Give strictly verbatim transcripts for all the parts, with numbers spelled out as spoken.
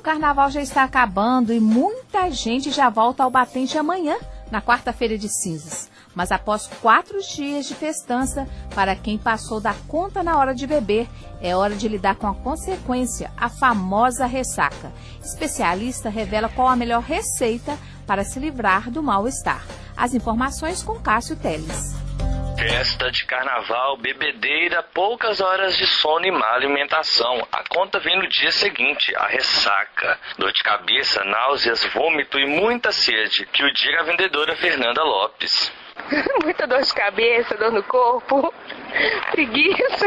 carnaval já está acabando e muita gente já volta ao batente amanhã, na quarta-feira de cinzas. Mas após quatro dias de festança, para quem passou da conta na hora de beber, é hora de lidar com a consequência, a famosa ressaca. Especialista revela qual a melhor receita para se livrar do mal-estar. As informações com Cássio Teles. Festa de carnaval, bebedeira, poucas horas de sono e má alimentação. A conta vem no dia seguinte, a ressaca. Dor de cabeça, náuseas, vômito e muita sede, que o diga a vendedora Fernanda Lopes. Muita dor de cabeça, dor no corpo, preguiça,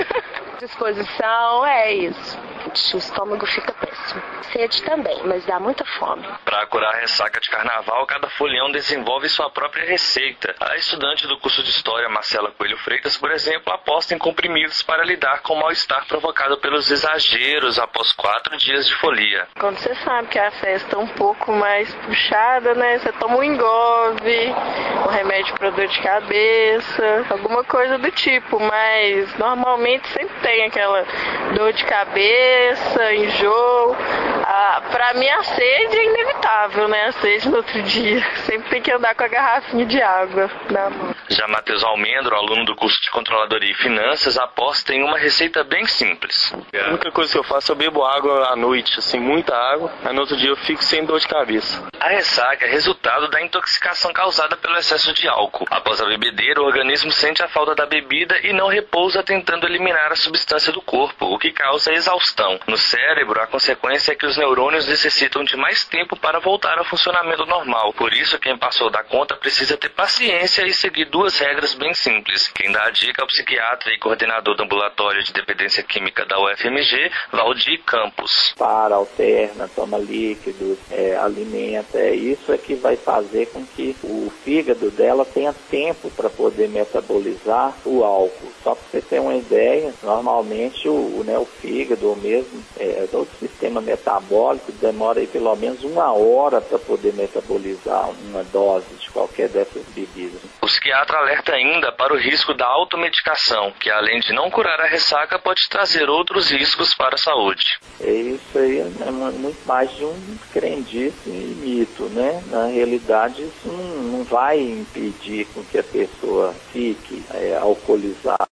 disposição, é isso. O estômago fica péssimo. Sede também, mas dá muita fome. Para curar a ressaca de carnaval, cada folião desenvolve sua própria receita. A estudante do curso de História, Marcela Coelho Freitas, por exemplo, aposta em comprimidos para lidar com o mal-estar provocado pelos exageros após quatro dias de folia. Quando você sabe que a festa é um pouco mais puxada, né? Você toma um engove, um remédio para dor de cabeça, alguma coisa do tipo, mas normalmente sempre tem aquela dor de cabeça, enjoo. Ah, pra mim a sede é inevitável, né? A sede no outro dia. Sempre tem que andar com a garrafinha de água na mão. Já Matheus Almendro, aluno do curso de Controladoria e Finanças, aposta em uma receita bem simples. A única coisa que eu faço, eu bebo água à noite, assim, muita água, aí no outro dia eu fico sem dor de cabeça. A ressaca é resultado da intoxicação causada pelo excesso de álcool. Após a bebedeira, o organismo sente a falta da bebida e não repousa tentando eliminar a substância do corpo, o que causa exaustão. No cérebro, a consequência é que os neurônios necessitam de mais tempo para voltar ao funcionamento normal. Por isso, quem passou da conta precisa ter paciência e seguir duas regras bem simples. Quem dá a dica é o psiquiatra e coordenador do ambulatório de dependência química da U F M G, Valdir Campos. Para, alterna, toma líquidos, é, alimenta. É, isso é que vai fazer com que o fígado dela tenha tempo para poder metabolizar o álcool. Só para você ter uma ideia, normalmente o, né, o fígado ou mesmo é, todo o sistema metabólico demora aí pelo menos uma hora para poder metabolizar uma dose de qualquer dessas bebidas. O psiquiatra alerta ainda para o risco da automedicação, que além de não curar a ressaca, pode trazer outros riscos para a saúde. É isso aí, é muito mais de um crendice e mito, né? Na realidade, isso não, não vai impedir com que a pessoa fique é, alcoolizada.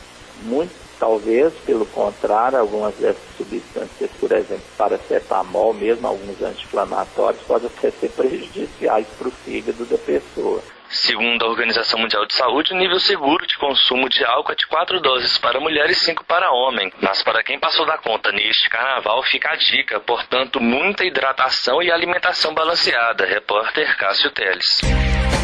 Muito Talvez, pelo contrário, algumas dessas substâncias, por exemplo, paracetamol, mesmo alguns anti-inflamatórios, podem ser prejudiciais para o fígado da pessoa. Segundo a Organização Mundial de Saúde, o nível seguro de consumo de álcool é de quatro doses para mulher e cinco para homem. Mas para quem passou da conta neste carnaval, fica a dica, portanto, muita hidratação e alimentação balanceada. Repórter Cássio Teles.